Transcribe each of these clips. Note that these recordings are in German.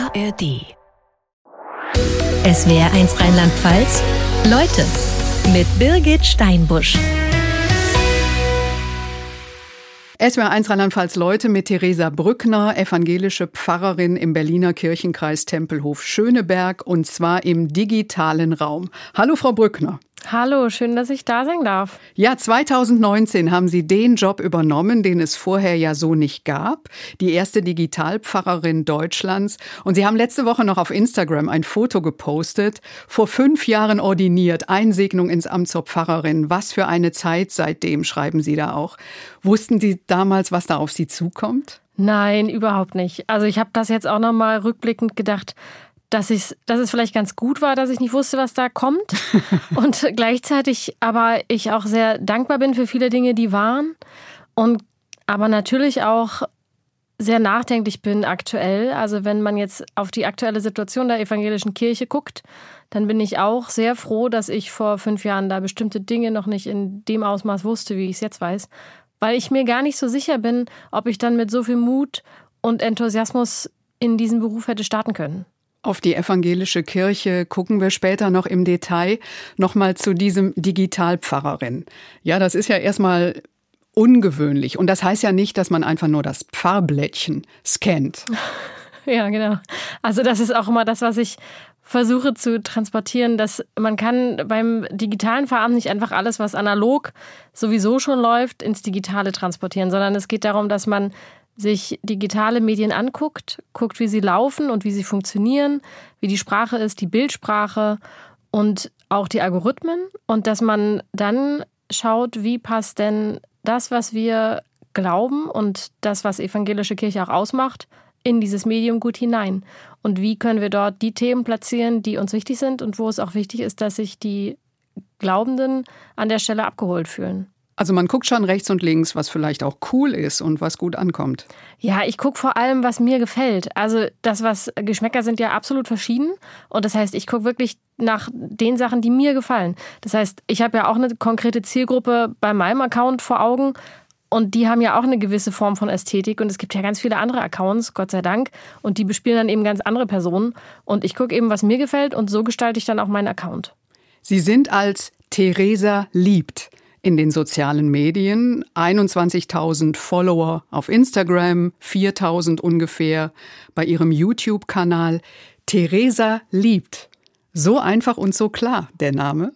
ARD. SWR1 Rheinland-Pfalz. Leute mit Birgit Steinbusch. SWR1 Rheinland-Pfalz Leute mit Theresa Brückner, evangelische Pfarrerin im Berliner Kirchenkreis Tempelhof-Schöneberg, und zwar im digitalen Raum. Hallo Frau Brückner. Hallo, schön, dass ich da sein darf. Ja, 2019 haben Sie den Job übernommen, den es vorher ja so nicht gab. Die erste Digitalpfarrerin Deutschlands. Und Sie haben letzte Woche noch auf Instagram ein Foto gepostet. Vor 5 Jahren ordiniert, Einsegnung ins Amt zur Pfarrerin. Was für eine Zeit seitdem, schreiben Sie da auch. Wussten Sie damals, was da auf Sie zukommt? Nein, überhaupt nicht. Also ich habe das jetzt auch noch mal rückblickend gedacht, dass es vielleicht ganz gut war, dass ich nicht wusste, was da kommt. Und gleichzeitig aber ich auch sehr dankbar bin für viele Dinge, die waren. Und aber natürlich auch sehr nachdenklich bin aktuell. Also wenn man jetzt auf die aktuelle Situation der evangelischen Kirche guckt, dann bin ich auch sehr froh, dass ich vor 5 Jahren da bestimmte Dinge noch nicht in dem Ausmaß wusste, wie ich es jetzt weiß. Weil ich mir gar nicht so sicher bin, ob ich dann mit so viel Mut und Enthusiasmus in diesen Beruf hätte starten können. Auf die evangelische Kirche gucken wir später noch im Detail. Nochmal zu diesem Digitalpfarrerin. Ja, das ist ja erstmal ungewöhnlich. Und das heißt ja nicht, dass man einfach nur das Pfarrblättchen scannt. Ja, genau. Also das ist auch immer das, was ich versuche zu transportieren, dass man kann beim digitalen Pfarramt nicht einfach alles, was analog sowieso schon läuft, ins Digitale transportieren, sondern es geht darum, dass man sich digitale Medien anguckt, guckt, wie sie laufen und wie sie funktionieren, wie die Sprache ist, die Bildsprache und auch die Algorithmen. Und dass man dann schaut, wie passt denn das, was wir glauben und das, was evangelische Kirche auch ausmacht, in dieses Medium gut hinein. Und wie können wir dort die Themen platzieren, die uns wichtig sind und wo es auch wichtig ist, dass sich die Glaubenden an der Stelle abgeholt fühlen. Also man guckt schon rechts und links, was vielleicht auch cool ist und was gut ankommt. Ja, ich gucke vor allem, was mir gefällt. Also Geschmäcker sind ja absolut verschieden. Und das heißt, ich gucke wirklich nach den Sachen, die mir gefallen. Das heißt, ich habe ja auch eine konkrete Zielgruppe bei meinem Account vor Augen. Und die haben ja auch eine gewisse Form von Ästhetik. Und es gibt ja ganz viele andere Accounts, Gott sei Dank. Und die bespielen dann eben ganz andere Personen. Und ich gucke eben, was mir gefällt. Und so gestalte ich dann auch meinen Account. Sie sind als Theresa liebt in den sozialen Medien, 21.000 Follower auf Instagram, 4.000 ungefähr bei ihrem YouTube-Kanal. Theresa liebt. So einfach und so klar, der Name.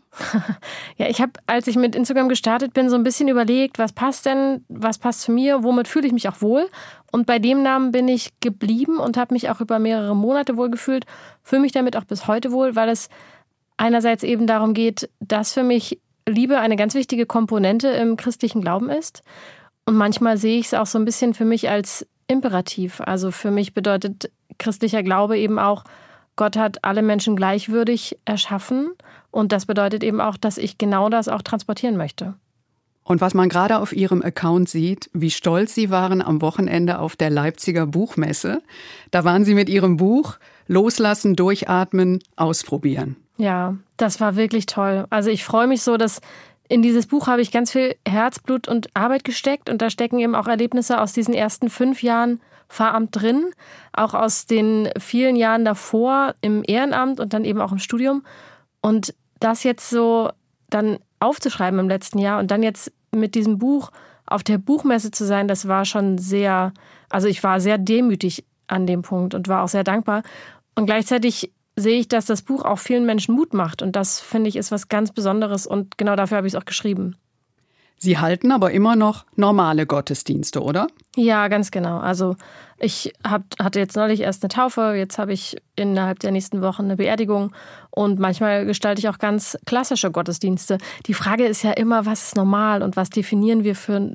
Ja, ich habe, als ich mit Instagram gestartet bin, so ein bisschen überlegt, was passt denn, was passt zu mir, womit fühle ich mich auch wohl. Und bei dem Namen bin ich geblieben und habe mich auch über mehrere Monate wohl gefühlt, fühle mich damit auch bis heute wohl, weil es einerseits eben darum geht, dass für mich Liebe eine ganz wichtige Komponente im christlichen Glauben ist. Und manchmal sehe ich es auch so ein bisschen für mich als Imperativ. Also für mich bedeutet christlicher Glaube eben auch, Gott hat alle Menschen gleichwürdig erschaffen. Und das bedeutet eben auch, dass ich genau das auch transportieren möchte. Und was man gerade auf Ihrem Account sieht, wie stolz Sie waren am Wochenende auf der Leipziger Buchmesse. Da waren Sie mit Ihrem Buch Loslassen, Durchatmen, Ausprobieren. Ja, das war wirklich toll. Also ich freue mich so, dass in dieses Buch habe ich ganz viel Herzblut und Arbeit gesteckt. Und da stecken eben auch Erlebnisse aus diesen ersten 5 Jahren Pfarramt drin. Auch aus den vielen Jahren davor im Ehrenamt und dann eben auch im Studium. Und das jetzt so dann aufzuschreiben im letzten Jahr und dann jetzt mit diesem Buch auf der Buchmesse zu sein, das war schon sehr, also ich war sehr demütig an dem Punkt und war auch sehr dankbar. Und gleichzeitig sehe ich, dass das Buch auch vielen Menschen Mut macht. Und das, finde ich, ist was ganz Besonderes. Und genau dafür habe ich es auch geschrieben. Sie halten aber immer noch normale Gottesdienste, oder? Ja, ganz genau. Also ich hatte jetzt neulich erst eine Taufe. Jetzt habe ich innerhalb der nächsten Wochen eine Beerdigung. Und manchmal gestalte ich auch ganz klassische Gottesdienste. Die Frage ist ja immer, was ist normal und was definieren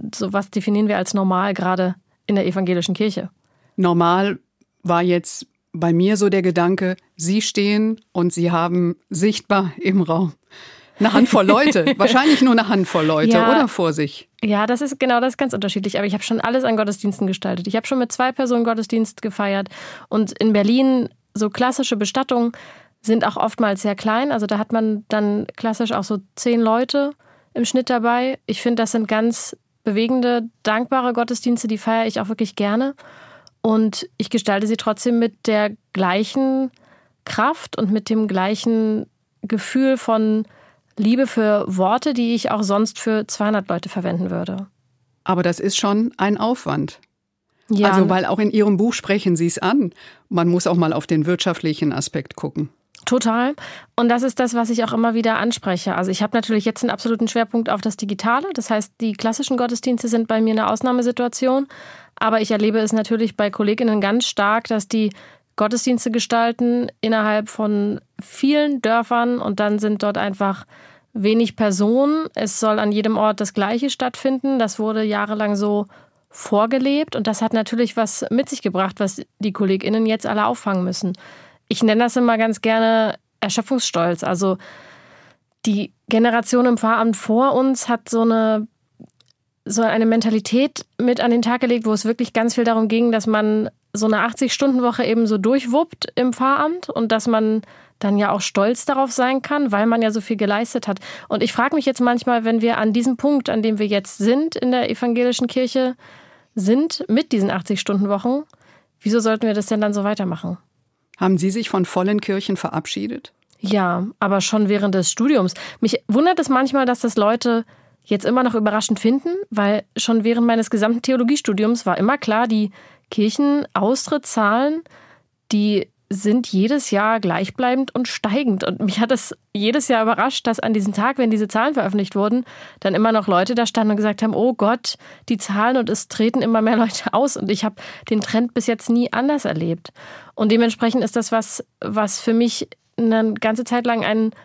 wir als normal, gerade in der evangelischen Kirche? Normal war jetzt bei mir so der Gedanke, Sie stehen und Sie haben sichtbar im Raum eine Handvoll Leute, wahrscheinlich nur eine Handvoll Leute, ja, oder vor sich? Ja, das ist ganz unterschiedlich. Aber ich habe schon alles an Gottesdiensten gestaltet. Ich habe schon mit 2 Personen Gottesdienst gefeiert. Und in Berlin, so klassische Bestattungen sind auch oftmals sehr klein. Also da hat man dann klassisch auch so 10 Leute im Schnitt dabei. Ich finde, das sind ganz bewegende, dankbare Gottesdienste, die feiere ich auch wirklich gerne. Und ich gestalte sie trotzdem mit der gleichen Kraft und mit dem gleichen Gefühl von Liebe für Worte, die ich auch sonst für 200 Leute verwenden würde. Aber das ist schon ein Aufwand. Ja. Also, weil auch in Ihrem Buch sprechen Sie es an. Man muss auch mal auf den wirtschaftlichen Aspekt gucken. Total. Und das ist das, was ich auch immer wieder anspreche. Also ich habe natürlich jetzt einen absoluten Schwerpunkt auf das Digitale. Das heißt, die klassischen Gottesdienste sind bei mir eine Ausnahmesituation. Aber ich erlebe es natürlich bei KollegInnen ganz stark, dass die Gottesdienste gestalten innerhalb von vielen Dörfern und dann sind dort einfach wenig Personen. Es soll an jedem Ort das Gleiche stattfinden. Das wurde jahrelang so vorgelebt und das hat natürlich was mit sich gebracht, was die KollegInnen jetzt alle auffangen müssen. Ich nenne das immer ganz gerne Erschöpfungsstolz. Also die Generation im Pfarramt vor uns hat so eine Mentalität mit an den Tag gelegt, wo es wirklich ganz viel darum ging, dass man so eine 80-Stunden-Woche eben so durchwuppt im Pfarramt und dass man dann ja auch stolz darauf sein kann, weil man ja so viel geleistet hat. Und ich frage mich jetzt manchmal, wenn wir an diesem Punkt, an dem wir jetzt sind in der evangelischen Kirche, sind mit diesen 80-Stunden-Wochen, wieso sollten wir das denn dann so weitermachen? Haben Sie sich von vollen Kirchen verabschiedet? Ja, aber schon während des Studiums. Mich wundert es manchmal, dass das Leute jetzt immer noch überraschend finden, weil schon während meines gesamten Theologiestudiums war immer klar, die Kirchenaustrittszahlen, die sind jedes Jahr gleichbleibend und steigend. Und mich hat es jedes Jahr überrascht, dass an diesem Tag, wenn diese Zahlen veröffentlicht wurden, dann immer noch Leute da standen und gesagt haben, oh Gott, die Zahlen und es treten immer mehr Leute aus. Und ich habe den Trend bis jetzt nie anders erlebt. Und dementsprechend ist das was für mich eine ganze Zeit lang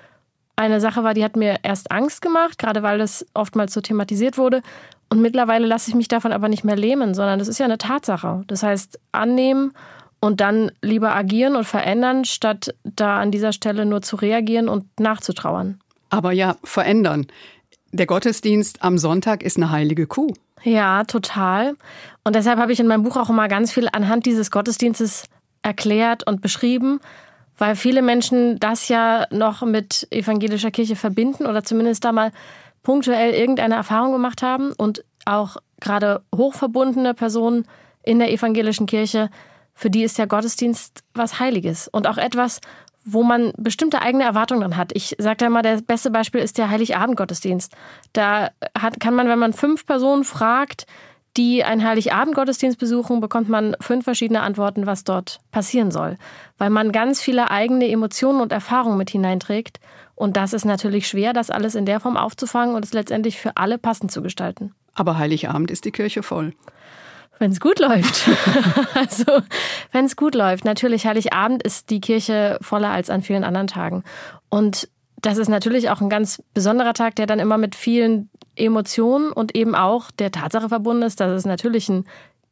eine Sache war, die hat mir erst Angst gemacht, gerade weil das oftmals so thematisiert wurde. Und mittlerweile lasse ich mich davon aber nicht mehr lähmen, sondern das ist ja eine Tatsache. Das heißt, annehmen und dann lieber agieren und verändern, statt da an dieser Stelle nur zu reagieren und nachzutrauern. Aber ja, verändern. Der Gottesdienst am Sonntag ist eine heilige Kuh. Ja, total. Und deshalb habe ich in meinem Buch auch immer ganz viel anhand dieses Gottesdienstes erklärt und beschrieben, weil viele Menschen das ja noch mit evangelischer Kirche verbinden oder zumindest da mal punktuell irgendeine Erfahrung gemacht haben und auch gerade hochverbundene Personen in der evangelischen Kirche, für die ist der Gottesdienst was Heiliges und auch etwas, wo man bestimmte eigene Erwartungen dran hat. Ich sage da mal, das beste Beispiel ist der Heiligabend-Gottesdienst. Da kann man, wenn man 5 Personen fragt, die einen Heiligabend-Gottesdienst besuchen, bekommt man 5 verschiedene Antworten, was dort passieren soll. Weil man ganz viele eigene Emotionen und Erfahrungen mit hineinträgt. Und das ist natürlich schwer, das alles in der Form aufzufangen und es letztendlich für alle passend zu gestalten. Aber Heiligabend ist die Kirche voll. Wenn es gut läuft. Also, wenn es gut läuft. Natürlich, Heiligabend ist die Kirche voller als an vielen anderen Tagen. Und das ist natürlich auch ein ganz besonderer Tag, der dann immer mit vielen Emotionen und eben auch der Tatsache verbunden ist, dass es natürlich ein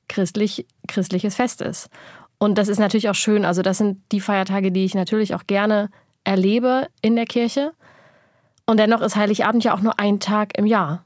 christliches Fest ist. Und das ist natürlich auch schön. Also das sind die Feiertage, die ich natürlich auch gerne erlebe in der Kirche. Und dennoch ist Heiligabend ja auch nur ein Tag im Jahr.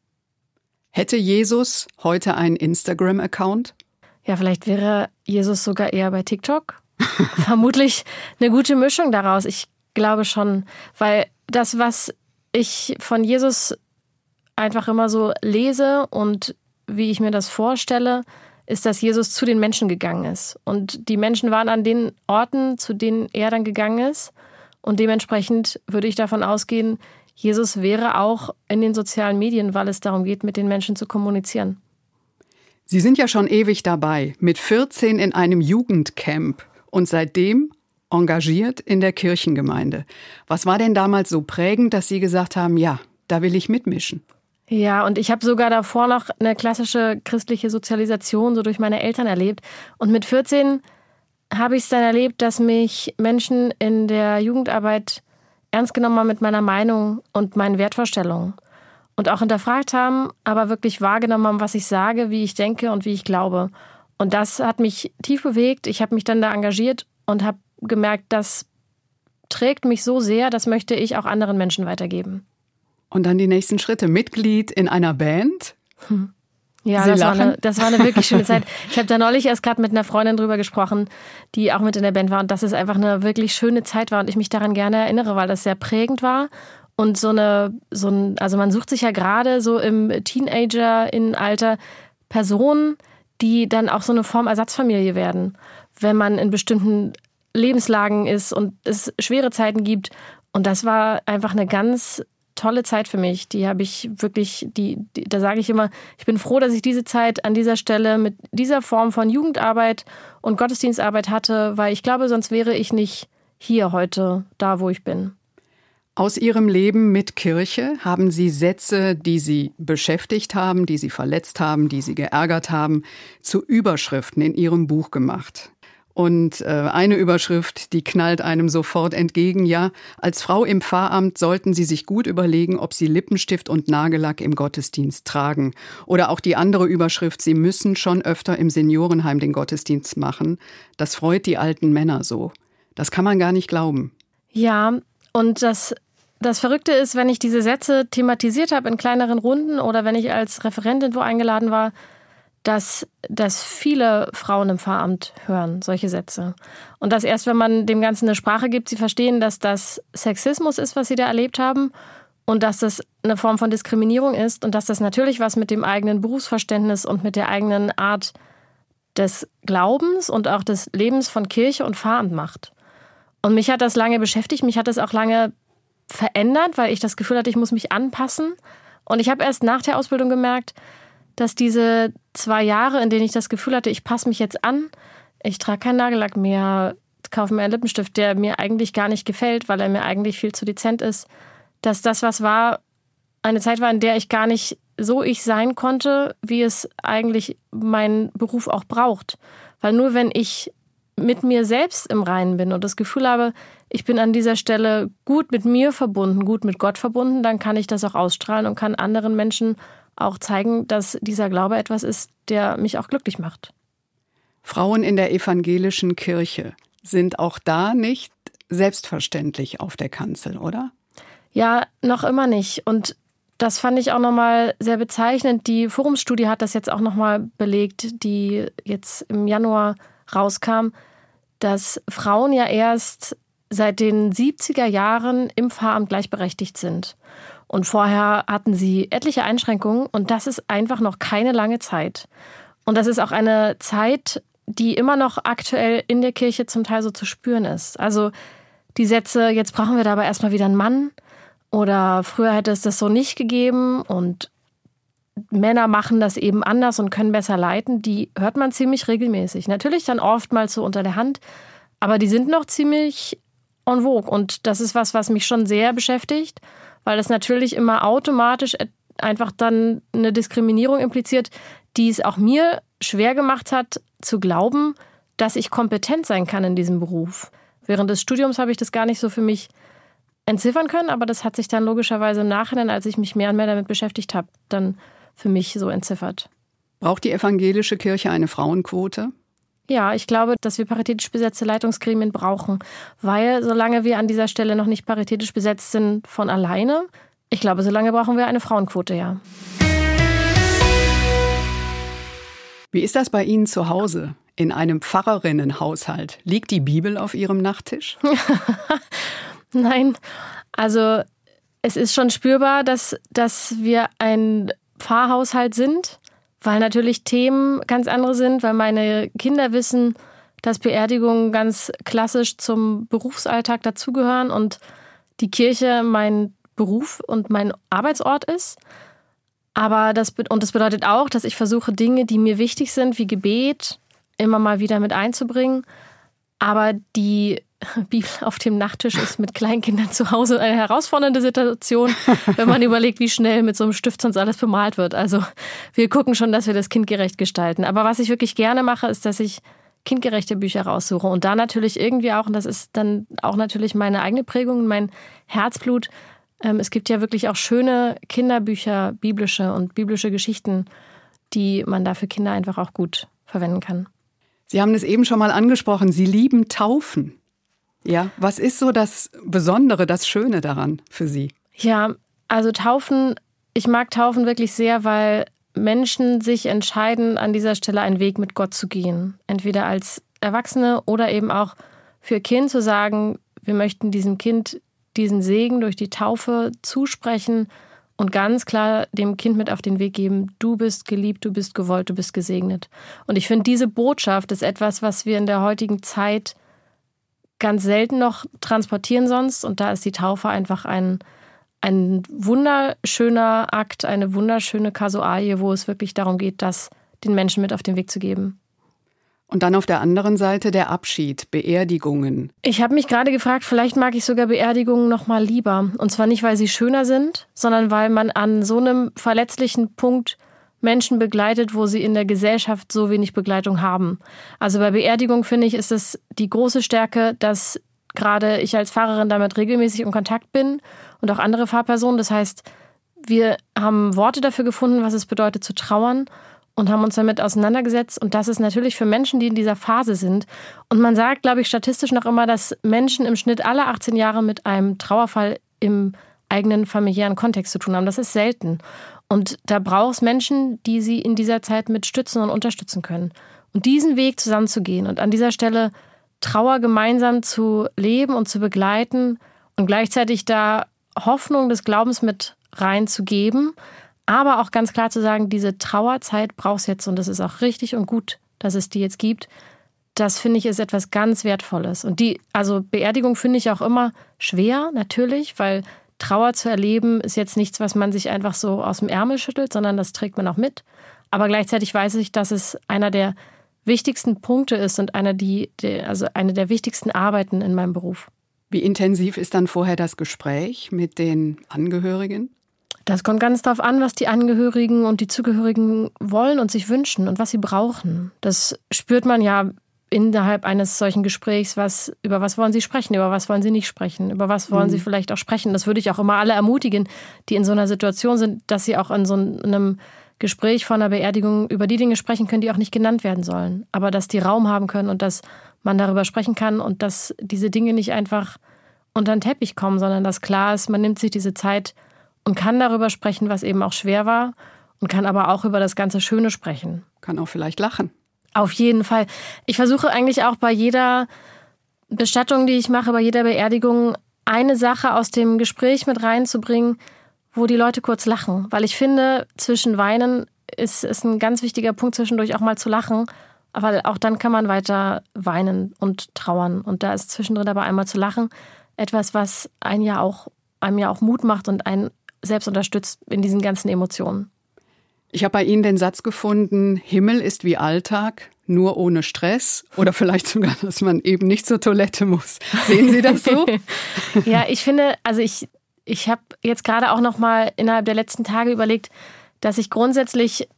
Hätte Jesus heute einen Instagram-Account? Ja, vielleicht wäre Jesus sogar eher bei TikTok. Vermutlich eine gute Mischung daraus. Ich glaube schon, weil das, was ich von Jesus einfach immer so lese und wie ich mir das vorstelle, ist, dass Jesus zu den Menschen gegangen ist. Und die Menschen waren an den Orten, zu denen er dann gegangen ist. Und dementsprechend würde ich davon ausgehen, Jesus wäre auch in den sozialen Medien, weil es darum geht, mit den Menschen zu kommunizieren. Sie sind ja schon ewig dabei, mit 14 in einem Jugendcamp und seitdem engagiert in der Kirchengemeinde. Was war denn damals so prägend, dass Sie gesagt haben, ja, da will ich mitmischen? Ja, und ich habe sogar davor noch eine klassische christliche Sozialisation so durch meine Eltern erlebt. Und mit 14 habe ich es dann erlebt, dass mich Menschen in der Jugendarbeit ernst genommen haben mit meiner Meinung und meinen Wertvorstellungen. Und auch hinterfragt haben, aber wirklich wahrgenommen haben, was ich sage, wie ich denke und wie ich glaube. Und das hat mich tief bewegt. Ich habe mich dann da engagiert und habe gemerkt, das trägt mich so sehr, das möchte ich auch anderen Menschen weitergeben. Und dann die nächsten Schritte. Mitglied in einer Band? Ja, das war eine wirklich schöne Zeit. Ich habe da neulich erst gerade mit einer Freundin drüber gesprochen, die auch mit in der Band war. Und dass es einfach eine wirklich schöne Zeit war und ich mich daran gerne erinnere, weil das sehr prägend war. Und also man sucht sich ja gerade so im Teenager-Alter Personen, die dann auch so eine Form Ersatzfamilie werden, wenn man in bestimmten Lebenslagen ist und es schwere Zeiten gibt. Und das war einfach eine ganz tolle Zeit für mich. Die habe ich wirklich, da sage ich immer, ich bin froh, dass ich diese Zeit an dieser Stelle mit dieser Form von Jugendarbeit und Gottesdienstarbeit hatte, weil ich glaube, sonst wäre ich nicht hier heute, da wo ich bin. Aus Ihrem Leben mit Kirche haben Sie Sätze, die Sie beschäftigt haben, die Sie verletzt haben, die Sie geärgert haben, zu Überschriften in Ihrem Buch gemacht. Und eine Überschrift, die knallt einem sofort entgegen, ja, als Frau im Pfarramt sollten Sie sich gut überlegen, ob Sie Lippenstift und Nagellack im Gottesdienst tragen. Oder auch die andere Überschrift, Sie müssen schon öfter im Seniorenheim den Gottesdienst machen. Das freut die alten Männer so. Das kann man gar nicht glauben. Ja, und das Verrückte ist, wenn ich diese Sätze thematisiert habe in kleineren Runden oder wenn ich als Referentin wo eingeladen war, dass viele Frauen im Pfarramt hören, solche Sätze. Und dass erst, wenn man dem Ganzen eine Sprache gibt, sie verstehen, dass das Sexismus ist, was sie da erlebt haben und dass das eine Form von Diskriminierung ist und dass das natürlich was mit dem eigenen Berufsverständnis und mit der eigenen Art des Glaubens und auch des Lebens von Kirche und Pfarramt macht. Und mich hat das lange beschäftigt, mich hat das auch lange verändert, weil ich das Gefühl hatte, ich muss mich anpassen. Und ich habe erst nach der Ausbildung gemerkt, dass diese 2 Jahre, in denen ich das Gefühl hatte, ich passe mich jetzt an, ich trage keinen Nagellack mehr, kaufe mir einen Lippenstift, der mir eigentlich gar nicht gefällt, weil er mir eigentlich viel zu dezent ist, dass das was war, eine Zeit war, in der ich gar nicht so ich sein konnte, wie es eigentlich mein Beruf auch braucht. Weil nur wenn ich mit mir selbst im Reinen bin und das Gefühl habe, ich bin an dieser Stelle gut mit mir verbunden, gut mit Gott verbunden, dann kann ich das auch ausstrahlen und kann anderen Menschen auch zeigen, dass dieser Glaube etwas ist, der mich auch glücklich macht. Frauen in der evangelischen Kirche sind auch da nicht selbstverständlich auf der Kanzel, oder? Ja, noch immer nicht. Und das fand ich auch nochmal sehr bezeichnend. Die Forumsstudie hat das jetzt auch nochmal belegt, die jetzt im Januar rauskam, dass Frauen ja erst seit den 70er Jahren im Pfarramt gleichberechtigt sind. Und vorher hatten sie etliche Einschränkungen und das ist einfach noch keine lange Zeit. Und das ist auch eine Zeit, die immer noch aktuell in der Kirche zum Teil so zu spüren ist. Also die Sätze, jetzt brauchen wir da aber erstmal wieder einen Mann oder früher hätte es das so nicht gegeben und Männer machen das eben anders und können besser leiten, die hört man ziemlich regelmäßig. Natürlich dann oftmals so unter der Hand, aber die sind noch ziemlich en vogue und das ist was mich schon sehr beschäftigt, weil das natürlich immer automatisch einfach dann eine Diskriminierung impliziert, die es auch mir schwer gemacht hat, zu glauben, dass ich kompetent sein kann in diesem Beruf. Während des Studiums habe ich das gar nicht so für mich entziffern können, aber das hat sich dann logischerweise im Nachhinein, als ich mich mehr und mehr damit beschäftigt habe, dann für mich so entziffert. Braucht die evangelische Kirche eine Frauenquote? Ja, ich glaube, dass wir paritätisch besetzte Leitungsgremien brauchen, weil solange wir an dieser Stelle noch nicht paritätisch besetzt sind von alleine, ich glaube, solange brauchen wir eine Frauenquote, ja. Wie ist das bei Ihnen zu Hause? In einem Pfarrerinnenhaushalt? Liegt die Bibel auf Ihrem Nachttisch? Nein, also es ist schon spürbar, dass wir ein Pfarrhaushalt sind, weil natürlich Themen ganz andere sind, weil meine Kinder wissen, dass Beerdigungen ganz klassisch zum Berufsalltag dazugehören und die Kirche mein Beruf und mein Arbeitsort ist. Aber das bedeutet auch, dass ich versuche, Dinge, die mir wichtig sind, wie Gebet, immer mal wieder mit einzubringen. Aber die Bibel auf dem Nachttisch ist mit Kleinkindern zu Hause eine herausfordernde Situation, wenn man überlegt, wie schnell mit so einem Stift sonst alles bemalt wird. Also wir gucken schon, dass wir das kindgerecht gestalten. Aber was ich wirklich gerne mache, ist, dass ich kindgerechte Bücher raussuche. Und da natürlich irgendwie auch, und das ist dann auch natürlich meine eigene Prägung, mein Herzblut, es gibt ja wirklich auch schöne Kinderbücher, biblische Geschichten, die man da für Kinder einfach auch gut verwenden kann. Sie haben es eben schon mal angesprochen, Sie lieben Taufen. Ja, was ist so das Besondere, das Schöne daran für Sie? Ja, also ich mag Taufen wirklich sehr, weil Menschen sich entscheiden, an dieser Stelle einen Weg mit Gott zu gehen. Entweder als Erwachsene oder eben auch für Kind zu sagen, wir möchten diesem Kind diesen Segen durch die Taufe zusprechen und ganz klar dem Kind mit auf den Weg geben, du bist geliebt, du bist gewollt, du bist gesegnet. Und ich finde, diese Botschaft ist etwas, was wir in der heutigen Zeit ganz selten noch transportieren sonst. Und da ist die Taufe einfach ein wunderschöner Akt, eine wunderschöne Kasualie, wo es wirklich darum geht, das den Menschen mit auf den Weg zu geben. Und dann auf der anderen Seite der Abschied, Beerdigungen. Ich habe mich gerade gefragt, vielleicht mag ich sogar Beerdigungen noch mal lieber. Und zwar nicht, weil sie schöner sind, sondern weil man an so einem verletzlichen Punkt Menschen begleitet, wo sie in der Gesellschaft so wenig Begleitung haben. Also bei Beerdigung, finde ich, ist es die große Stärke, dass gerade ich als Pfarrerin damit regelmäßig in Kontakt bin und auch andere Pfarrpersonen. Das heißt, wir haben Worte dafür gefunden, was es bedeutet zu trauern und haben uns damit auseinandergesetzt. Und das ist natürlich für Menschen, die in dieser Phase sind. Und man sagt, glaube ich, statistisch noch immer, dass Menschen im Schnitt alle 18 Jahre mit einem Trauerfall im eigenen familiären Kontext zu tun haben. Das ist selten. Und da braucht es Menschen, die sie in dieser Zeit mit stützen und unterstützen können. Und diesen Weg zusammenzugehen und an dieser Stelle Trauer gemeinsam zu leben und zu begleiten und gleichzeitig da Hoffnung des Glaubens mit reinzugeben, aber auch ganz klar zu sagen, diese Trauerzeit braucht es jetzt und das ist auch richtig und gut, dass es die jetzt gibt. Das finde ich ist etwas ganz Wertvolles. Und Beerdigung finde ich auch immer schwer, natürlich, weil Trauer zu erleben ist jetzt nichts, was man sich einfach so aus dem Ärmel schüttelt, sondern das trägt man auch mit. Aber gleichzeitig weiß ich, dass es einer der wichtigsten Punkte ist und eine der wichtigsten Arbeiten in meinem Beruf. Wie intensiv ist dann vorher das Gespräch mit den Angehörigen? Das kommt ganz darauf an, was die Angehörigen und die Zugehörigen wollen und sich wünschen und was sie brauchen. Das spürt man ja innerhalb eines solchen Gesprächs, über was wollen sie sprechen, über was wollen sie nicht sprechen, über was wollen sie vielleicht auch sprechen. Das würde ich auch immer alle ermutigen, die in so einer Situation sind, dass sie auch in so einem Gespräch vor einer Beerdigung über die Dinge sprechen können, die auch nicht genannt werden sollen. Aber dass die Raum haben können und dass man darüber sprechen kann und dass diese Dinge nicht einfach unter den Teppich kommen, sondern dass klar ist, man nimmt sich diese Zeit und kann darüber sprechen, was eben auch schwer war und kann aber auch über das ganze Schöne sprechen. Kann auch vielleicht lachen. Auf jeden Fall. Ich versuche eigentlich auch bei jeder Bestattung, die ich mache, bei jeder Beerdigung, eine Sache aus dem Gespräch mit reinzubringen, wo die Leute kurz lachen. Weil ich finde, zwischen Weinen ist ein ganz wichtiger Punkt, zwischendurch auch mal zu lachen. Weil auch dann kann man weiter weinen und trauern. Und da ist zwischendrin aber einmal zu lachen etwas, was einem ja auch Mut macht und einen selbst unterstützt in diesen ganzen Emotionen. Ich habe bei Ihnen den Satz gefunden, Himmel ist wie Alltag, nur ohne Stress. Oder vielleicht sogar, dass man eben nicht zur Toilette muss. Sehen Sie das so? Ja, ich finde, also ich habe jetzt gerade auch noch mal innerhalb der letzten Tage überlegt, dass ich grundsätzlich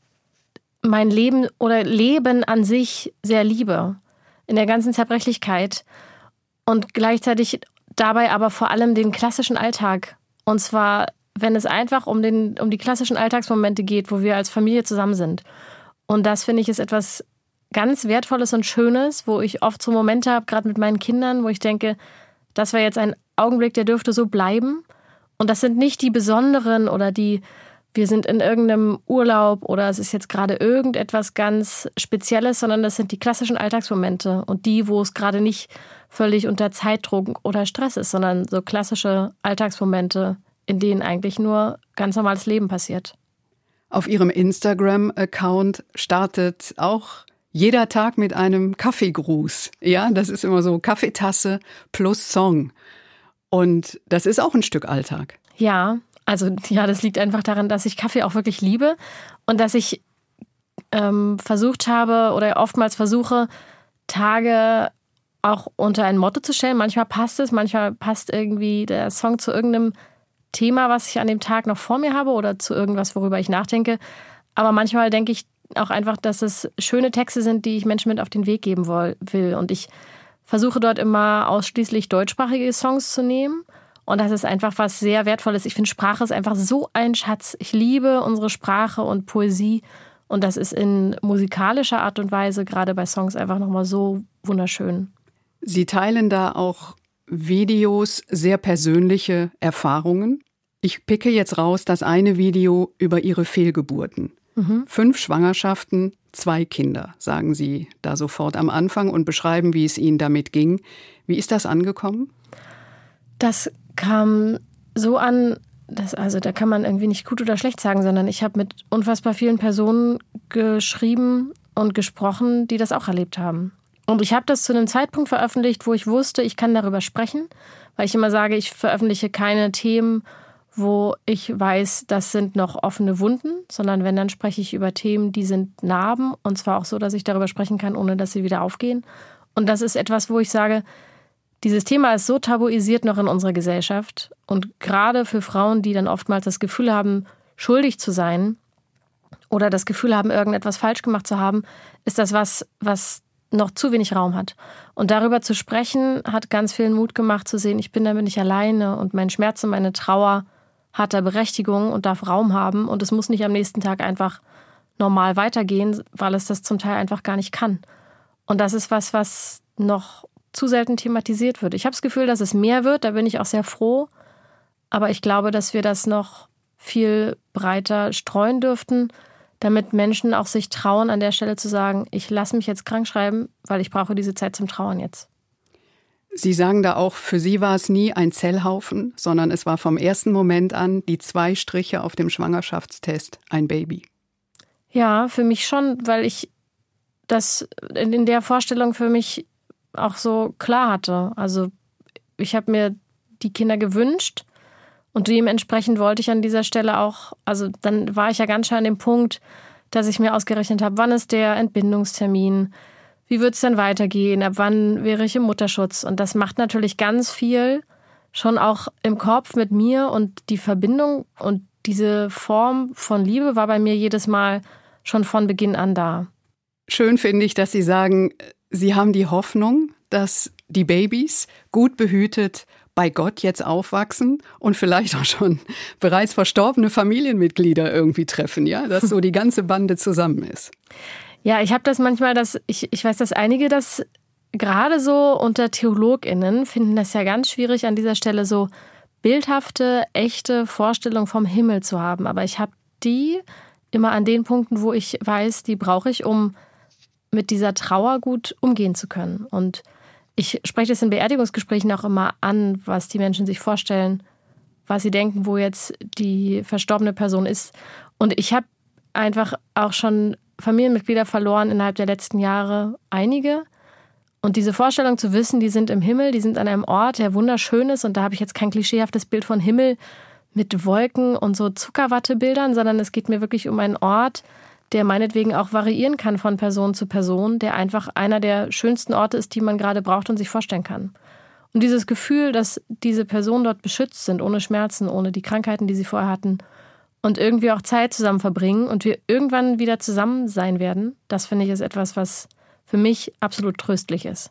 mein Leben oder Leben an sich sehr liebe. In der ganzen Zerbrechlichkeit. Und gleichzeitig dabei aber vor allem den klassischen Alltag. Und zwar, wenn es einfach um die klassischen Alltagsmomente geht, wo wir als Familie zusammen sind. Und das, finde ich, ist etwas ganz Wertvolles und Schönes, wo ich oft so Momente habe, gerade mit meinen Kindern, wo ich denke, das war jetzt ein Augenblick, der dürfte so bleiben. Und das sind nicht die besonderen oder wir sind in irgendeinem Urlaub oder es ist jetzt gerade irgendetwas ganz Spezielles, sondern das sind die klassischen Alltagsmomente und die, wo es gerade nicht völlig unter Zeitdruck oder Stress ist, sondern so klassische Alltagsmomente, in denen eigentlich nur ganz normales Leben passiert. Auf Ihrem Instagram-Account startet auch jeder Tag mit einem Kaffeegruß. Ja, das ist immer so Kaffeetasse plus Song. Und das ist auch ein Stück Alltag. Ja, das liegt einfach daran, dass ich Kaffee auch wirklich liebe und dass ich versucht habe oder oftmals versuche, Tage auch unter ein Motto zu stellen. Manchmal passt es, manchmal passt irgendwie der Song zu irgendeinem Thema, was ich an dem Tag noch vor mir habe oder zu irgendwas, worüber ich nachdenke. Aber manchmal denke ich auch einfach, dass es schöne Texte sind, die ich Menschen mit auf den Weg geben will. Und ich versuche dort immer ausschließlich deutschsprachige Songs zu nehmen. Und das ist einfach was sehr Wertvolles. Ich finde, Sprache ist einfach so ein Schatz. Ich liebe unsere Sprache und Poesie. Und das ist in musikalischer Art und Weise, gerade bei Songs, einfach nochmal so wunderschön. Sie teilen da auch Videos, sehr persönliche Erfahrungen. Ich picke jetzt raus das eine Video über Ihre Fehlgeburten. 5 Schwangerschaften, 2 Kinder, sagen Sie da sofort am Anfang und beschreiben, wie es Ihnen damit ging. Wie ist das angekommen? Das kam so an, da kann man irgendwie nicht gut oder schlecht sagen, sondern ich habe mit unfassbar vielen Personen geschrieben und gesprochen, die das auch erlebt haben. Und ich habe das zu einem Zeitpunkt veröffentlicht, wo ich wusste, ich kann darüber sprechen, weil ich immer sage, ich veröffentliche keine Themen, wo ich weiß, das sind noch offene Wunden, sondern wenn, dann spreche ich über Themen, die sind Narben, und zwar auch so, dass ich darüber sprechen kann, ohne dass sie wieder aufgehen. Und das ist etwas, wo ich sage, dieses Thema ist so tabuisiert noch in unserer Gesellschaft, und gerade für Frauen, die dann oftmals das Gefühl haben, schuldig zu sein oder das Gefühl haben, irgendetwas falsch gemacht zu haben, ist das was noch zu wenig Raum hat. Und darüber zu sprechen, hat ganz viel Mut gemacht, zu sehen, ich bin damit nicht alleine und mein Schmerz und meine Trauer hat da Berechtigung und darf Raum haben, und es muss nicht am nächsten Tag einfach normal weitergehen, weil es das zum Teil einfach gar nicht kann. Und das ist was noch zu selten thematisiert wird. Ich habe das Gefühl, dass es mehr wird, da bin ich auch sehr froh, aber ich glaube, dass wir das noch viel breiter streuen dürften, damit Menschen auch sich trauen, an der Stelle zu sagen, ich lasse mich jetzt krank schreiben, weil ich brauche diese Zeit zum Trauern jetzt. Sie sagen da auch, für Sie war es nie ein Zellhaufen, sondern es war vom ersten Moment an die 2 Striche auf dem Schwangerschaftstest, ein Baby. Ja, für mich schon, weil ich das in der Vorstellung für mich auch so klar hatte. Also ich habe mir die Kinder gewünscht und dementsprechend wollte ich an dieser Stelle auch, also dann war ich ja ganz schön an dem Punkt, dass ich mir ausgerechnet habe, wann ist der Entbindungstermin, wie wird es dann weitergehen, ab wann wäre ich im Mutterschutz. Und das macht natürlich ganz viel schon auch im Kopf mit mir, und die Verbindung und diese Form von Liebe war bei mir jedes Mal schon von Beginn an da. Schön finde ich, dass Sie sagen, Sie haben die Hoffnung, dass die Babys gut behütet bei Gott jetzt aufwachsen und vielleicht auch schon bereits verstorbene Familienmitglieder irgendwie treffen, ja, dass so die ganze Bande zusammen ist. Ja, ich habe das manchmal, ich weiß, dass einige das gerade so unter TheologInnen finden das ja ganz schwierig, an dieser Stelle so bildhafte, echte Vorstellungen vom Himmel zu haben. Aber ich habe die immer an den Punkten, wo ich weiß, die brauche ich, um mit dieser Trauer gut umgehen zu können. Und ich spreche das in Beerdigungsgesprächen auch immer an, was die Menschen sich vorstellen, was sie denken, wo jetzt die verstorbene Person ist. Und ich habe einfach auch schon Familienmitglieder verloren innerhalb der letzten Jahre, einige. Und diese Vorstellung zu wissen, die sind im Himmel, die sind an einem Ort, der wunderschön ist. Und da habe ich jetzt kein klischeehaftes Bild von Himmel mit Wolken und so Zuckerwattebildern, sondern es geht mir wirklich um einen Ort, der meinetwegen auch variieren kann von Person zu Person, der einfach einer der schönsten Orte ist, die man gerade braucht und sich vorstellen kann. Und dieses Gefühl, dass diese Personen dort beschützt sind, ohne Schmerzen, ohne die Krankheiten, die sie vorher hatten, und irgendwie auch Zeit zusammen verbringen und wir irgendwann wieder zusammen sein werden, das finde ich ist etwas, was für mich absolut tröstlich ist.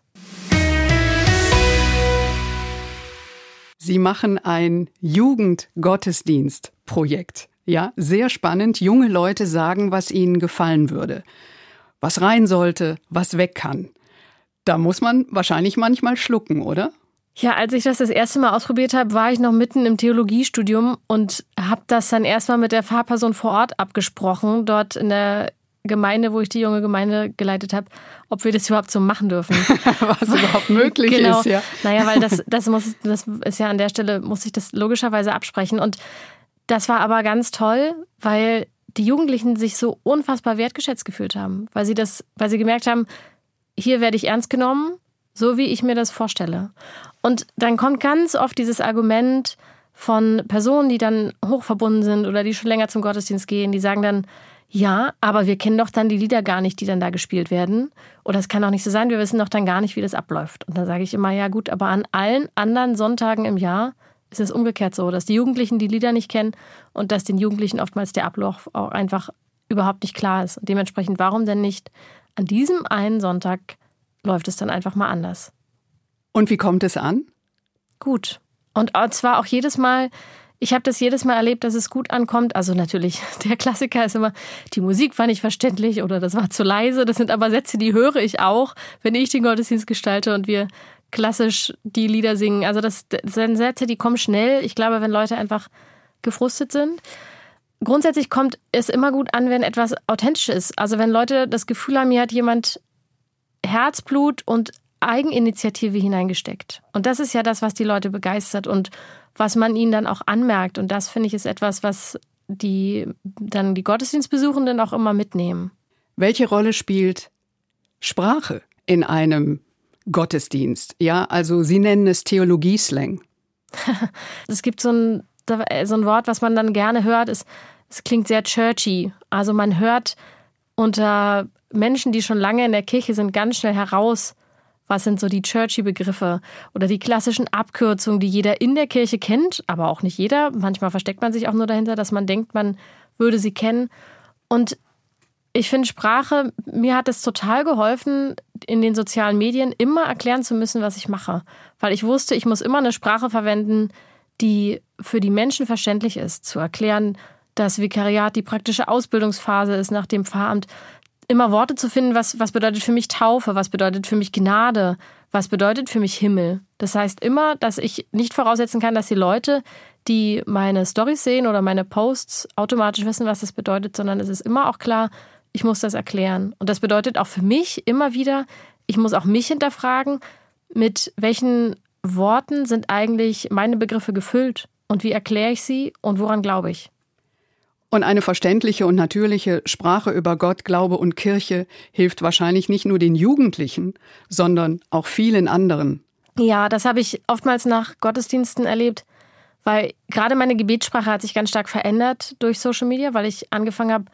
Sie machen ein Jugendgottesdienstprojekt. Ja, sehr spannend. Junge Leute sagen, was ihnen gefallen würde. Was rein sollte, was weg kann. Da muss man wahrscheinlich manchmal schlucken, oder? Ja, als ich das erste Mal ausprobiert habe, war ich noch mitten im Theologiestudium und habe das dann erstmal mit der Pfarrperson vor Ort abgesprochen, dort in der Gemeinde, wo ich die junge Gemeinde geleitet habe, ob wir das überhaupt so machen dürfen. Was überhaupt möglich ist, ja. Naja, weil das ist ja an der Stelle, muss ich das logischerweise absprechen. Und das war aber ganz toll, weil die Jugendlichen sich so unfassbar wertgeschätzt gefühlt haben, weil sie gemerkt haben, hier werde ich ernst genommen, so wie ich mir das vorstelle. Und dann kommt ganz oft dieses Argument von Personen, die dann hochverbunden sind oder die schon länger zum Gottesdienst gehen, die sagen dann, ja, aber wir kennen doch dann die Lieder gar nicht, die dann da gespielt werden. Oder es kann doch nicht so sein, wir wissen doch dann gar nicht, wie das abläuft. Und dann sage ich immer, ja gut, aber an allen anderen Sonntagen im Jahr ist es umgekehrt so, dass die Jugendlichen die Lieder nicht kennen und dass den Jugendlichen oftmals der Ablauf auch einfach überhaupt nicht klar ist. Und dementsprechend, warum denn nicht an diesem einen Sonntag läuft es dann einfach mal anders. Und wie kommt es an? Gut. Und zwar auch jedes Mal, ich habe das jedes Mal erlebt, dass es gut ankommt. Also natürlich, der Klassiker ist immer, die Musik war nicht verständlich oder das war zu leise. Das sind aber Sätze, die höre ich auch, wenn ich den Gottesdienst gestalte und wir klassisch die Lieder singen. Also das sind Sätze, die kommen schnell. Ich glaube, wenn Leute einfach gefrustet sind. Grundsätzlich kommt es immer gut an, wenn etwas authentisch ist. Also wenn Leute das Gefühl haben, hier hat jemand Herzblut und Eigeninitiative hineingesteckt. Und das ist ja das, was die Leute begeistert und was man ihnen dann auch anmerkt. Und das, finde ich, ist etwas, was die Gottesdienstbesuchenden auch immer mitnehmen. Welche Rolle spielt Sprache in einem Gottesdienst? Ja, also Sie nennen es Theologieslang. Es gibt so ein Wort, was man dann gerne hört, es klingt sehr churchy. Also man hört unter Menschen, die schon lange in der Kirche sind, ganz schnell heraus, was sind so die churchy Begriffe oder die klassischen Abkürzungen, die jeder in der Kirche kennt, aber auch nicht jeder. Manchmal versteckt man sich auch nur dahinter, dass man denkt, man würde sie kennen. Und ich finde Sprache, mir hat es total geholfen, in den sozialen Medien immer erklären zu müssen, was ich mache. Weil ich wusste, ich muss immer eine Sprache verwenden, die für die Menschen verständlich ist. Zu erklären, dass Vikariat die praktische Ausbildungsphase ist nach dem Pfarramt. Immer Worte zu finden, was bedeutet für mich Taufe, was bedeutet für mich Gnade, was bedeutet für mich Himmel. Das heißt immer, dass ich nicht voraussetzen kann, dass die Leute, die meine Storys sehen oder meine Posts, automatisch wissen, was das bedeutet, sondern es ist immer auch klar, ich muss das erklären. Und das bedeutet auch für mich immer wieder, ich muss auch mich hinterfragen, mit welchen Worten sind eigentlich meine Begriffe gefüllt und wie erkläre ich sie und woran glaube ich. Und eine verständliche und natürliche Sprache über Gott, Glaube und Kirche hilft wahrscheinlich nicht nur den Jugendlichen, sondern auch vielen anderen. Ja, das habe ich oftmals nach Gottesdiensten erlebt, weil gerade meine Gebetssprache hat sich ganz stark verändert durch Social Media, weil ich angefangen habe,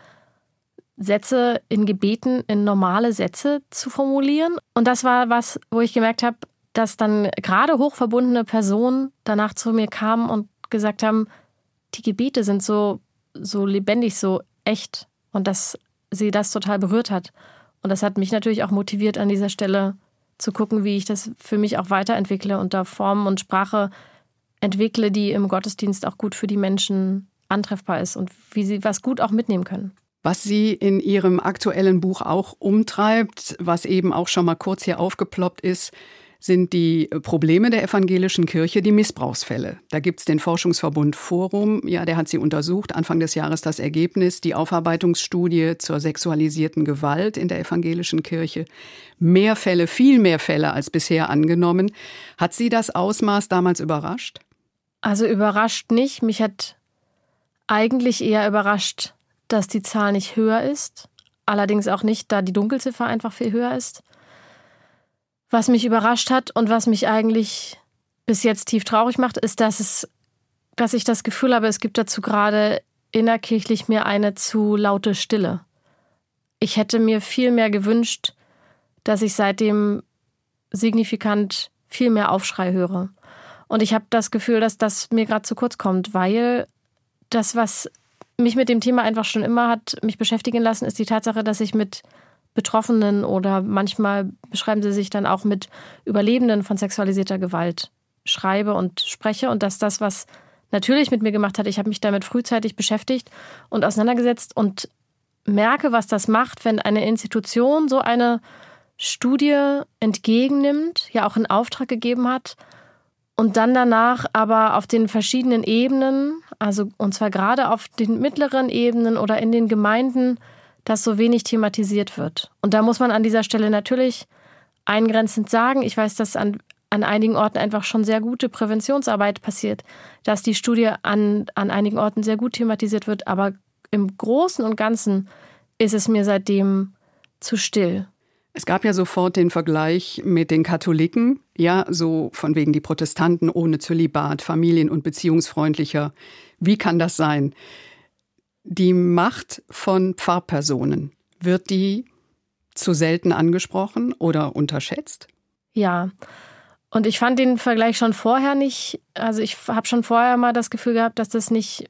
Sätze in Gebeten in normale Sätze zu formulieren. Und das war was, wo ich gemerkt habe, dass dann gerade hochverbundene Personen danach zu mir kamen und gesagt haben, die Gebete sind so lebendig, so echt und dass sie das total berührt hat. Und das hat mich natürlich auch motiviert, an dieser Stelle zu gucken, wie ich das für mich auch weiterentwickle und da Formen und Sprache entwickle, die im Gottesdienst auch gut für die Menschen antreffbar ist und wie sie was gut auch mitnehmen können. Was Sie in Ihrem aktuellen Buch auch umtreibt, was eben auch schon mal kurz hier aufgeploppt ist, sind die Probleme der evangelischen Kirche, die Missbrauchsfälle. Da gibt es den Forschungsverbund Forum, ja, der hat sie untersucht, Anfang des Jahres das Ergebnis, die Aufarbeitungsstudie zur sexualisierten Gewalt in der evangelischen Kirche. Mehr Fälle, viel mehr Fälle als bisher angenommen. Hat Sie das Ausmaß damals überrascht? Also überrascht nicht. Mich hat eigentlich eher überrascht, dass die Zahl nicht höher ist. Allerdings auch nicht, da die Dunkelziffer einfach viel höher ist. Was mich überrascht hat und was mich eigentlich bis jetzt tief traurig macht, ist, dass ich das Gefühl habe, es gibt dazu gerade innerkirchlich mir eine zu laute Stille. Ich hätte mir viel mehr gewünscht, dass ich seitdem signifikant viel mehr Aufschrei höre. Und ich habe das Gefühl, dass das mir gerade zu kurz kommt, weil das, was mich mit dem Thema einfach schon immer hat mich beschäftigen lassen, ist die Tatsache, dass ich mit Betroffenen oder manchmal beschreiben sie sich dann auch mit Überlebenden von sexualisierter Gewalt schreibe und spreche und dass das, was natürlich mit mir gemacht hat, ich habe mich damit frühzeitig beschäftigt und auseinandergesetzt und merke, was das macht, wenn eine Institution so eine Studie entgegennimmt, ja auch in Auftrag gegeben hat und dann danach aber auf den verschiedenen Ebenen, also und zwar gerade auf den mittleren Ebenen oder in den Gemeinden, dass so wenig thematisiert wird. Und da muss man an dieser Stelle natürlich eingrenzend sagen, ich weiß, dass an einigen Orten einfach schon sehr gute Präventionsarbeit passiert, dass die Studie an einigen Orten sehr gut thematisiert wird, aber im Großen und Ganzen ist es mir seitdem zu still. Es gab ja sofort den Vergleich mit den Katholiken, ja, so von wegen die Protestanten ohne Zölibat, familien- und beziehungsfreundlicher. Wie kann das sein? Die Macht von Pfarrpersonen, wird die zu selten angesprochen oder unterschätzt? Ja, und ich fand den Vergleich schon vorher nicht, also ich habe schon vorher mal das Gefühl gehabt, dass das nichts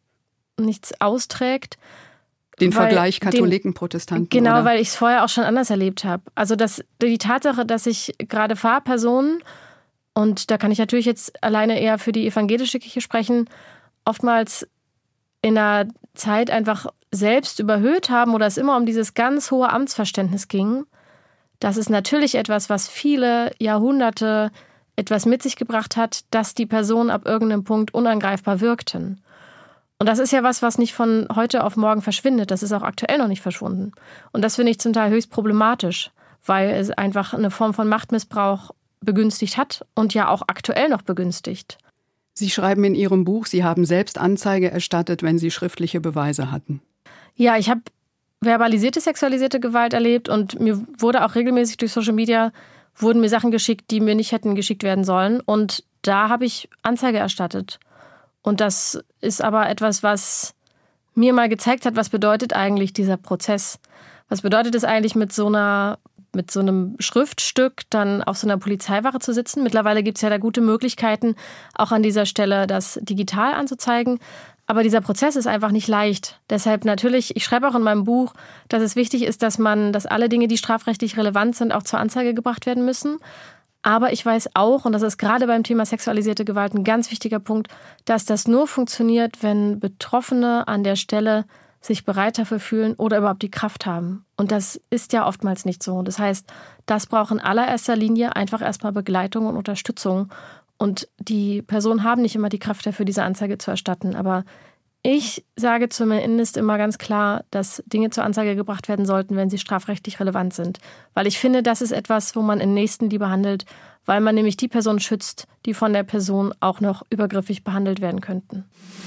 austrägt. Den Vergleich Katholiken, Protestanten? Genau, oder? weil ich es vorher auch schon anders erlebt habe. Also die Tatsache, dass ich gerade Pfarrpersonen, und da kann ich natürlich jetzt alleine eher für die evangelische Kirche sprechen, oftmals in einer Zeit einfach selbst überhöht haben oder es immer um dieses ganz hohe Amtsverständnis ging, das ist natürlich etwas, was viele Jahrhunderte etwas mit sich gebracht hat, dass die Personen ab irgendeinem Punkt unangreifbar wirkten. Und das ist ja was nicht von heute auf morgen verschwindet. Das ist auch aktuell noch nicht verschwunden. Und das finde ich zum Teil höchst problematisch, weil es einfach eine Form von Machtmissbrauch begünstigt hat und ja auch aktuell noch begünstigt. Sie schreiben in Ihrem Buch, Sie haben selbst Anzeige erstattet, wenn Sie schriftliche Beweise hatten. Ja, ich habe verbalisierte, sexualisierte Gewalt erlebt und mir wurde auch regelmäßig durch Social Media wurden mir Sachen geschickt, die mir nicht hätten geschickt werden sollen. Und da habe ich Anzeige erstattet. Und das ist aber etwas, was mir mal gezeigt hat, was bedeutet eigentlich dieser Prozess? Was bedeutet es eigentlich, mit so einem Schriftstück dann auf so einer Polizeiwache zu sitzen? Mittlerweile gibt es ja da gute Möglichkeiten, auch an dieser Stelle das digital anzuzeigen. Aber dieser Prozess ist einfach nicht leicht. Deshalb natürlich, ich schreibe auch in meinem Buch, dass es wichtig ist, dass alle Dinge, die strafrechtlich relevant sind, auch zur Anzeige gebracht werden müssen. Aber ich weiß auch, und das ist gerade beim Thema sexualisierte Gewalt ein ganz wichtiger Punkt, dass das nur funktioniert, wenn Betroffene an der Stelle sich bereit dafür fühlen oder überhaupt die Kraft haben. Und das ist ja oftmals nicht so. Das heißt, das braucht in allererster Linie einfach erstmal Begleitung und Unterstützung. Und die Personen haben nicht immer die Kraft dafür, diese Anzeige zu erstatten. Aber ich sage zumindest immer ganz klar, dass Dinge zur Anzeige gebracht werden sollten, wenn sie strafrechtlich relevant sind. Weil ich finde, das ist etwas, wo man in Nächstenliebe handelt, weil man nämlich die Personen schützt, die von der Person auch noch übergriffig behandelt werden könnten.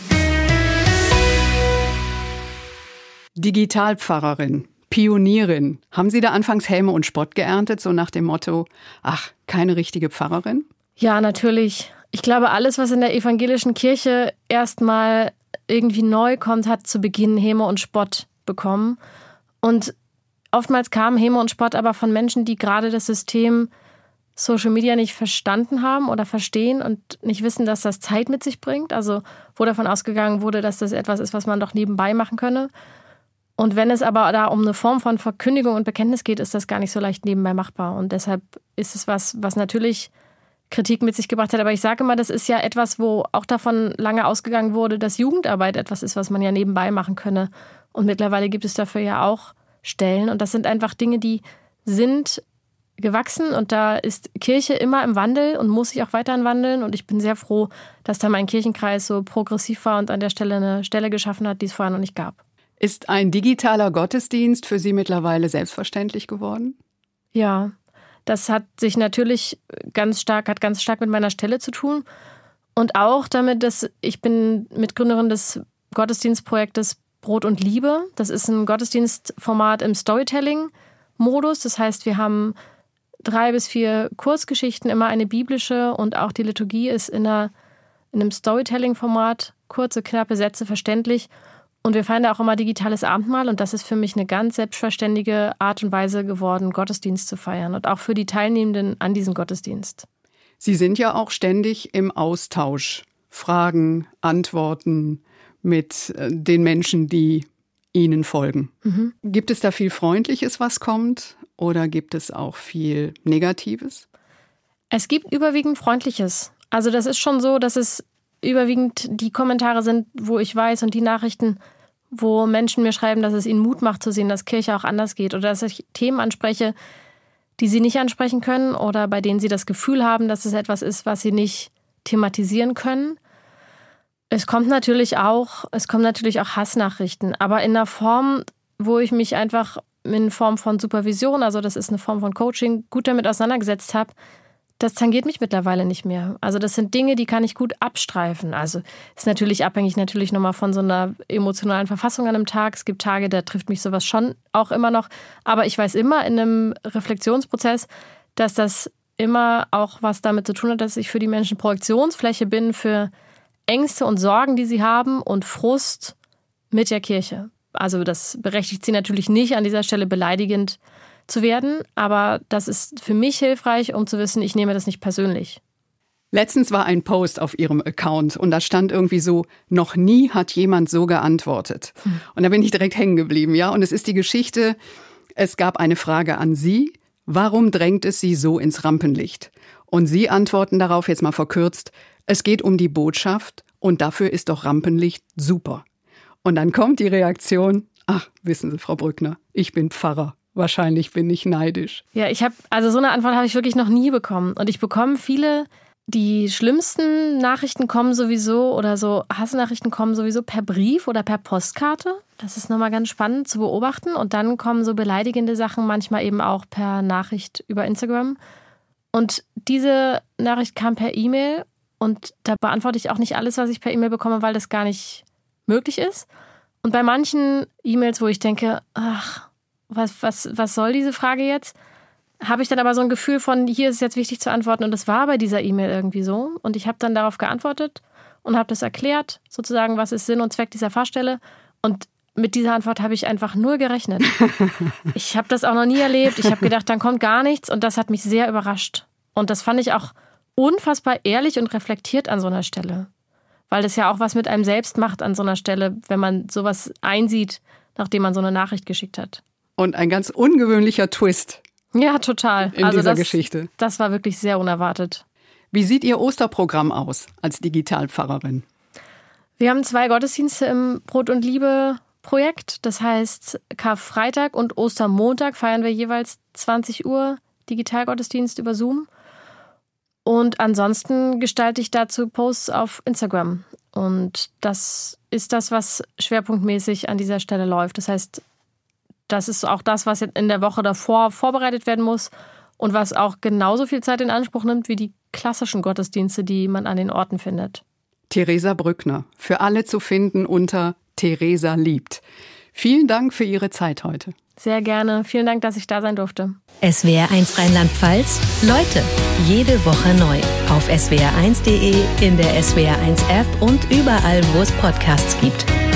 Digitalpfarrerin, Pionierin. Haben Sie da anfangs Häme und Spott geerntet, so nach dem Motto, ach, keine richtige Pfarrerin? Ja, natürlich. Ich glaube, alles, was in der evangelischen Kirche erstmal irgendwie neu kommt, hat zu Beginn Häme und Spott bekommen. Und oftmals kamen Häme und Spott aber von Menschen, die gerade das System Social Media nicht verstanden haben oder verstehen und nicht wissen, dass das Zeit mit sich bringt. Also wo davon ausgegangen wurde, dass das etwas ist, was man doch nebenbei machen könne. Und wenn es aber da um eine Form von Verkündigung und Bekenntnis geht, ist das gar nicht so leicht nebenbei machbar. Und deshalb ist es was natürlich Kritik mit sich gebracht hat. Aber ich sage immer, das ist ja etwas, wo auch davon lange ausgegangen wurde, dass Jugendarbeit etwas ist, was man ja nebenbei machen könne. Und mittlerweile gibt es dafür ja auch Stellen. Und das sind einfach Dinge, die sind gewachsen. Und da ist Kirche immer im Wandel und muss sich auch weiterhin wandeln. Und ich bin sehr froh, dass da mein Kirchenkreis so progressiv war und an der Stelle eine Stelle geschaffen hat, die es vorher noch nicht gab. Ist ein digitaler Gottesdienst für Sie mittlerweile selbstverständlich geworden? Ja, das hat sich natürlich ganz stark mit meiner Stelle zu tun. Und auch damit, dass ich bin Mitgründerin des Gottesdienstprojektes Brot und Liebe. Das ist ein Gottesdienstformat im Storytelling-Modus. Das heißt, wir haben 3 bis 4 Kurzgeschichten, immer eine biblische, und auch die Liturgie ist in einem Storytelling-Format, kurze, knappe Sätze, verständlich. Und wir feiern da auch immer digitales Abendmahl, und das ist für mich eine ganz selbstverständliche Art und Weise geworden, Gottesdienst zu feiern und auch für die Teilnehmenden an diesem Gottesdienst. Sie sind ja auch ständig im Austausch, Fragen, Antworten mit den Menschen, die Ihnen folgen. Mhm. Gibt es da viel Freundliches, was kommt, oder gibt es auch viel Negatives? Es gibt überwiegend Freundliches. Also das ist schon so, dass es überwiegend die Kommentare sind, wo ich weiß, und die Nachrichten, wo Menschen mir schreiben, dass es ihnen Mut macht zu sehen, dass Kirche auch anders geht, oder dass ich Themen anspreche, die sie nicht ansprechen können oder bei denen sie das Gefühl haben, dass es etwas ist, was sie nicht thematisieren können. Es kommt natürlich auch Hassnachrichten, aber in einer Form, wo ich mich einfach in Form von Supervision, also das ist eine Form von Coaching, gut damit auseinandergesetzt habe. Das tangiert mich mittlerweile nicht mehr. Also das sind Dinge, die kann ich gut abstreifen. Also ist natürlich abhängig nochmal von so einer emotionalen Verfassung an einem Tag. Es gibt Tage, da trifft mich sowas schon auch immer noch. Aber ich weiß immer in einem Reflexionsprozess, dass das immer auch was damit zu tun hat, dass ich für die Menschen Projektionsfläche bin für Ängste und Sorgen, die sie haben, und Frust mit der Kirche. Also das berechtigt sie natürlich nicht, an dieser Stelle beleidigend zu werden, aber das ist für mich hilfreich, um zu wissen, ich nehme das nicht persönlich. Letztens war ein Post auf Ihrem Account und da stand irgendwie so, noch nie hat jemand so geantwortet. Und da bin ich direkt hängen geblieben, ja. Und es ist die Geschichte, es gab eine Frage an Sie, warum drängt es Sie so ins Rampenlicht? Und Sie antworten darauf, jetzt mal verkürzt, es geht um die Botschaft und dafür ist doch Rampenlicht super. Und dann kommt die Reaktion, ach, wissen Sie, Frau Brückner, ich bin Pfarrer. Wahrscheinlich bin ich neidisch. Ja, so eine Antwort habe ich wirklich noch nie bekommen. Und ich bekomme die schlimmsten Nachrichten kommen sowieso, oder so Hassnachrichten kommen sowieso per Brief oder per Postkarte. Das ist nochmal ganz spannend zu beobachten. Und dann kommen so beleidigende Sachen manchmal eben auch per Nachricht über Instagram. Und diese Nachricht kam per E-Mail Und da beantworte ich auch nicht alles, was ich per E-Mail bekomme, weil das gar nicht möglich ist. Und bei manchen E-Mails, wo ich denke, ach, was soll diese Frage jetzt? Habe ich dann aber so ein Gefühl von, hier ist es jetzt wichtig zu antworten. Und das war bei dieser E-Mail irgendwie so. Und ich habe dann darauf geantwortet und habe das erklärt, sozusagen, was ist Sinn und Zweck dieser Fahrstelle. Und mit dieser Antwort habe ich einfach null gerechnet. Ich habe das auch noch nie erlebt. Ich habe gedacht, dann kommt gar nichts. Und das hat mich sehr überrascht. Und das fand ich auch unfassbar ehrlich und reflektiert an so einer Stelle. Weil das ja auch was mit einem selbst macht an so einer Stelle, wenn man sowas einsieht, nachdem man so eine Nachricht geschickt hat. Und ein ganz ungewöhnlicher Twist. Ja, total. In dieser Geschichte. Das war wirklich sehr unerwartet. Wie sieht Ihr Osterprogramm aus als Digitalpfarrerin? Wir haben 2 Gottesdienste im Brot und Liebe Projekt. Das heißt, Karfreitag und Ostermontag feiern wir jeweils 20 Uhr Digitalgottesdienst über Zoom. Und ansonsten gestalte ich dazu Posts auf Instagram. Und das ist das, was schwerpunktmäßig an dieser Stelle läuft. Das heißt, das ist auch das, was in der Woche davor vorbereitet werden muss und was auch genauso viel Zeit in Anspruch nimmt wie die klassischen Gottesdienste, die man an den Orten findet. Theresa Brückner, für alle zu finden unter Theresa liebt. Vielen Dank für Ihre Zeit heute. Sehr gerne. Vielen Dank, dass ich da sein durfte. SWR1 Rheinland-Pfalz. Leute, jede Woche neu. Auf swr1.de, in der SWR1 App und überall, wo es Podcasts gibt.